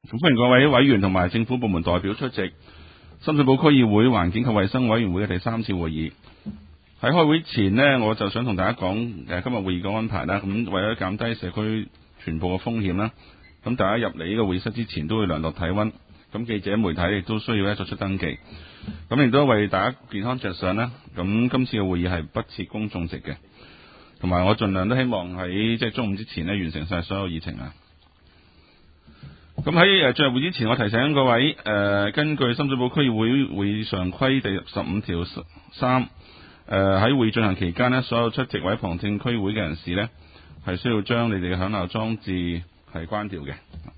咁歡迎各位委員同埋政府部門代表出席深水埗區議會環境及衛生委員會嘅第3次會議。喺開會前呢，我就想同大家講今日會議嘅安排啦。咁為咗減低社區傳播嘅風險啦，咁大家入嚟呢個會議室之前都會量度體溫。咁記者媒體亦都需要作出登記。咁亦都為大家健康着想啦。咁今次嘅會議係不設公眾席嘅，同埋我盡量都希望喺中午之前呢完成晒所有議程啊。咁喺進入會之前，我提醒各位根據深水埗區議會會議常規第15條3，喺會議進行期間呢，所有出席或者旁聽區會嘅人士呢，係需要將你哋嘅響鬧裝置係關掉嘅。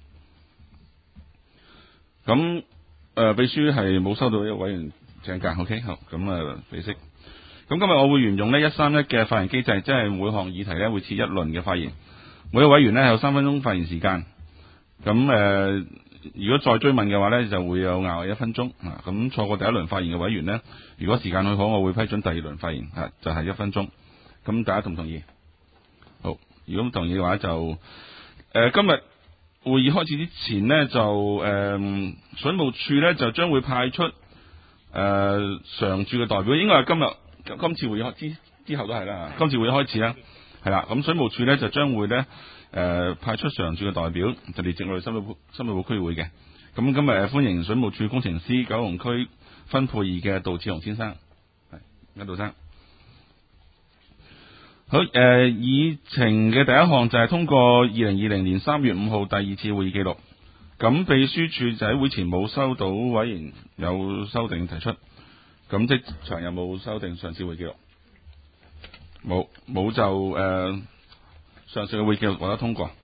咁秘書係冇收到一位委員請假 ，OK 好，咁俾息。咁今日我會沿用呢131嘅發言機制，即係每項議題呢會設一輪嘅發言，每一位委員呢有3分鐘發言時間。咁如果再追問嘅話呢，就會有額外1分鐘。咁錯過第一輪發言嘅委員呢，如果時間許可，我會批准第二輪發言，就係1分鐘。咁大家同唔同意？好，如果唔同意嘅話就今日會議開始之前呢，就水務署呢就將會派出常駐嘅代表，應該係今次會議之後都係啦，今次會議開始啦，係啦。咁水務署呢就將會呢派出常駐嘅代表，就列席我哋深水埗區會嘅。咁今日歡迎水務署工程師九龍區分配2嘅杜志雄先生，係杜生。好，議程嘅第一項就係通過2020年3月5號第2次會議記錄。咁秘書處就喺會前冇收到委員有修訂提出，咁即場有冇修訂上次會議記錄？冇就上次嘅會議記錄獲得通過。